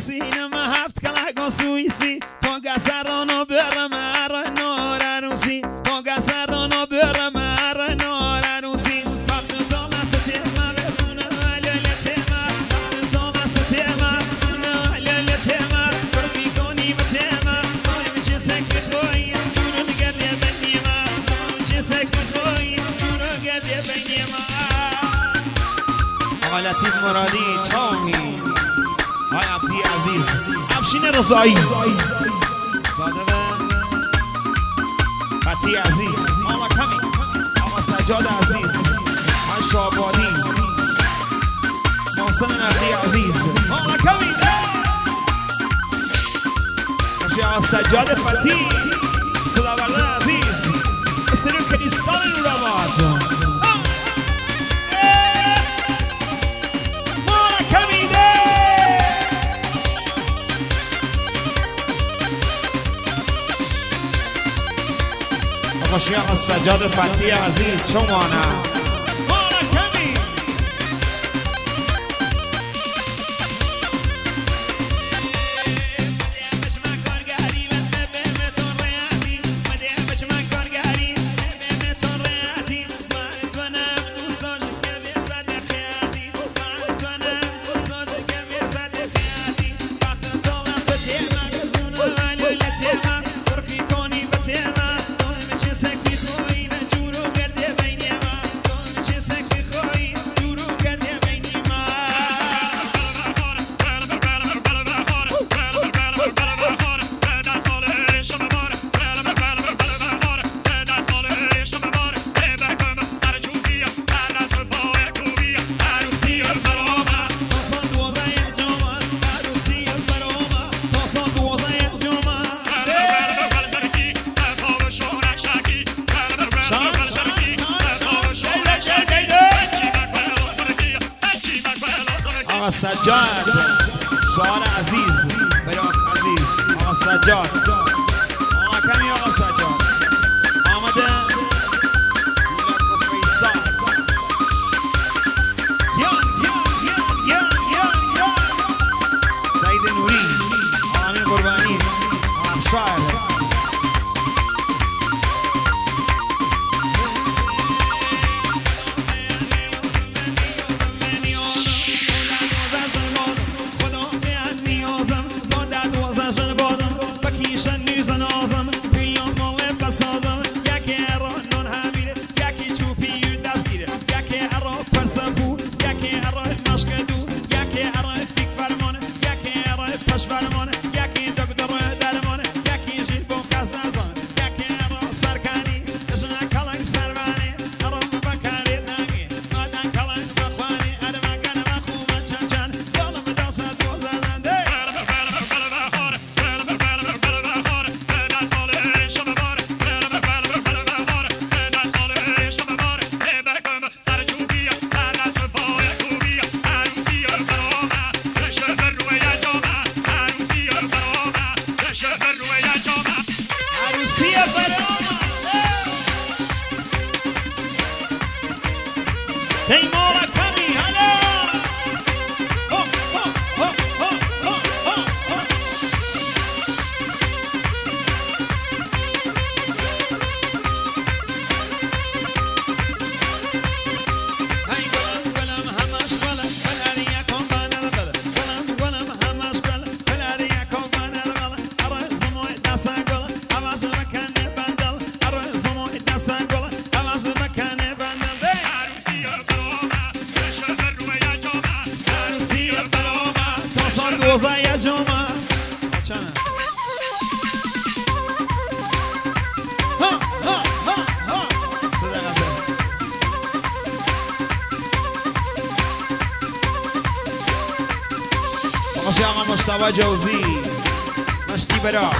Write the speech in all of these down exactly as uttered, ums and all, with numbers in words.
عروسی نما هفت کلاگو سوئیسی پاگا سرانو برم ار نور عروسی پاگا سرانو برم ار نور عروسی وقت تو نسته ما بخونه للته ما وقت تو نسته ما سونه للته ما برفی کنی بته ما بایم چه سکت خوی جورو گردی بینی ما چه سکت خوی جورو گردی بینی ما آقا لطیف مرادی چامی های عبدی عزیز افشین رضایی صادقه فتی عزیز آقا کمی آقا سجاد عزیز های شابادی محسن نقدی عزیز آقا کمی باشی آقا سجاد فتی صداورده عزیز استریو کریستال نورآباد باشی آقا سجاد فتی عزیز شمانه سجاد شعار عزیز بیاق عزیز آقا سجاد آقا کمی آقا سجاد آمده میلاد و فیصل یان یان یان یان یان یان سعید نوری آمین قربانی آقا شاعر باشی آقا مصطفی جوزی مشتی برا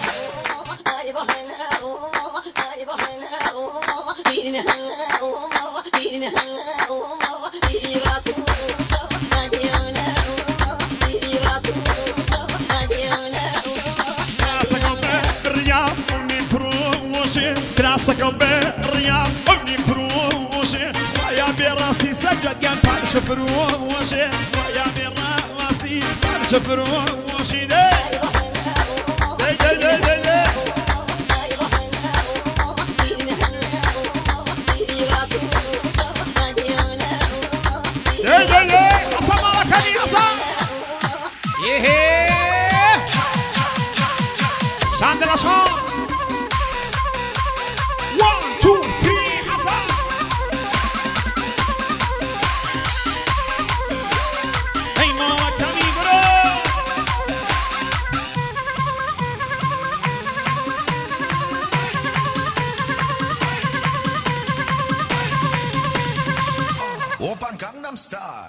Krasa gobbe ria ovni proje ya berasi sajjad gan parça proje ya berasi parça proje خورشیده دی دی دی دی دی دی دی دی حسن مالا کمی حسن یهی شاند لشان one two three حسن ای مالا کمی برو Opern Gangnam Style.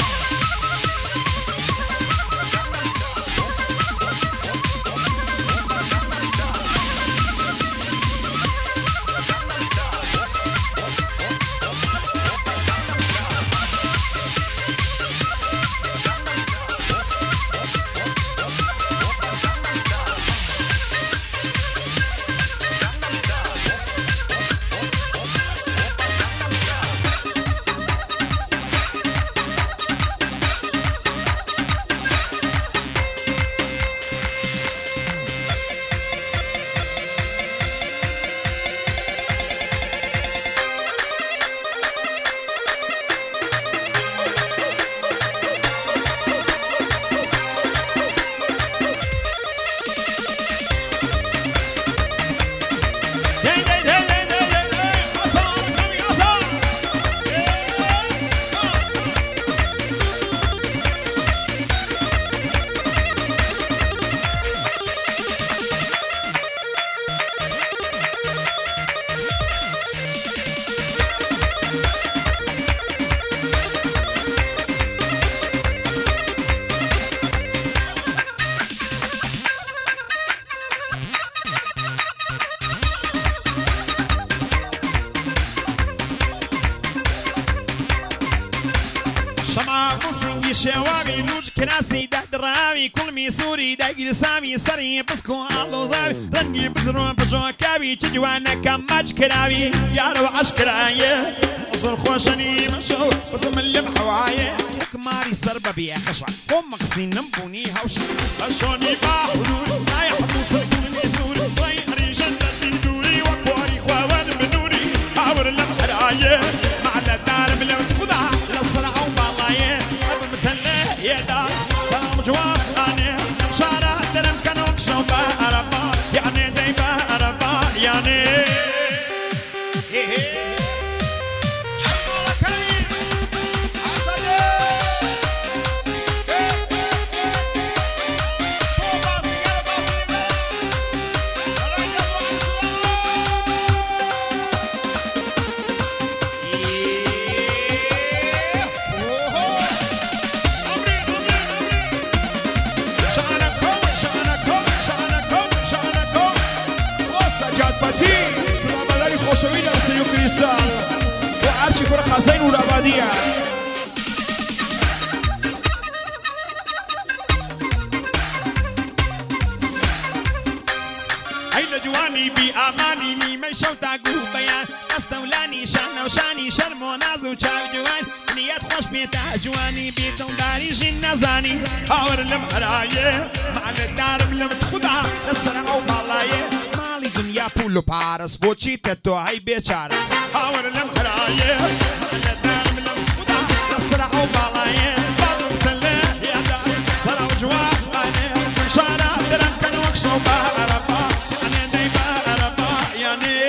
شواغي لوج كراسي ده دراوي كل ميسوري داير سامي سري بسكو الله زاوي رنجي بزرون بجوا كابي تجوانا كماج كراوي يا رو عشكرايه اصل خوشني مشو بسم اللي بحوايه كماري سربه بيا خشع هم مقسين نبوني هوش اشوني باحلول لا يحطوا سكون ميسوري طيري جنة دوري وكواري خوان بنوري حاور المحرايه مع الدار بلا خدها للصرع وبالايه يا دار سلام جواب أنا شارع درم كانوك شو باربا يعني داي باربا يعني خوشوی در سیو کریستال و هرچی کره خزین و ربادیه هیل جوانی بی آمانی نیمه شو تاگو بیان استولانی شان و شانی شرم و ناز و چاو جوان نیت خوش بیتا جوانی بیتون داری جین نزانی هاور لم حرایه مال دارم لم تخدا لسرم او بالایه دنیا پول و پارس بوچی تتو های بیچاره هاور لم خرایه دارم لم خدا نصرع و بالایه بادم تله یادار سر و جواب آنه شارع درم کنوک شو باربا یعنی دی باربا یعنی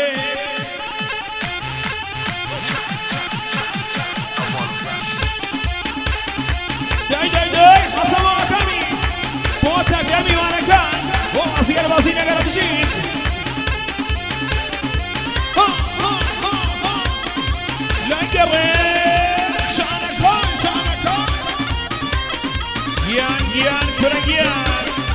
دی دی دی حسن و غتمی بوتک یمی وانکان و ازیر بازی نگرم جیت شانكم شانكم يان يان كرجيان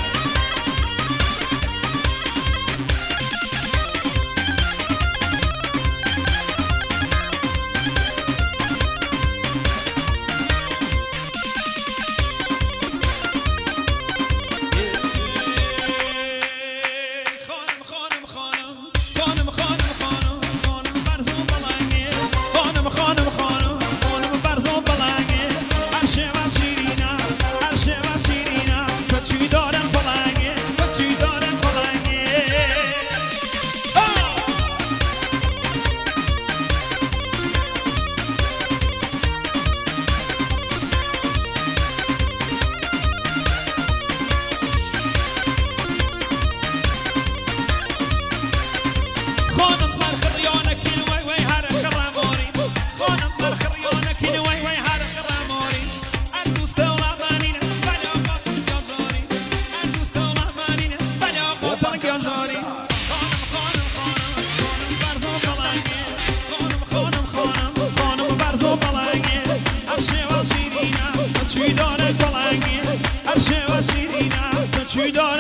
خانم خانم خانم خانم خانم خانم خانم برزو بلاني خانم خانم خانم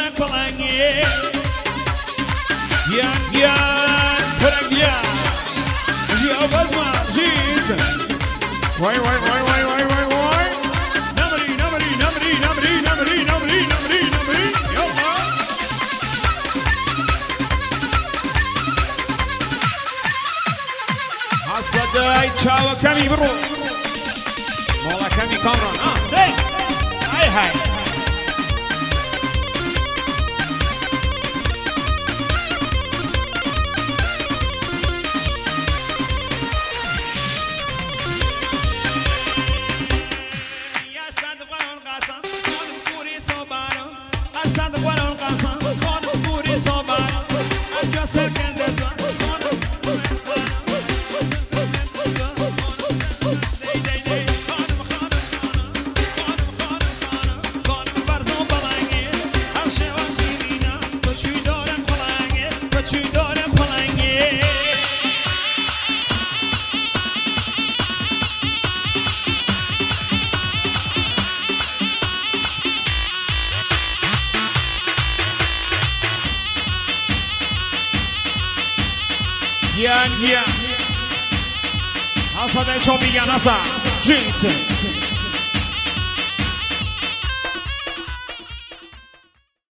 داره کلنگی گیان گیان پرگیان جیا بزما جیت وای وای وای وای وای وای وای نمری نمری نمری نمری نمری نمری نمری نمری یالا حسدای چاو کمی برو مولا کمی کامران آه دی های های گیان گیان حسد شو میگن حسد جیت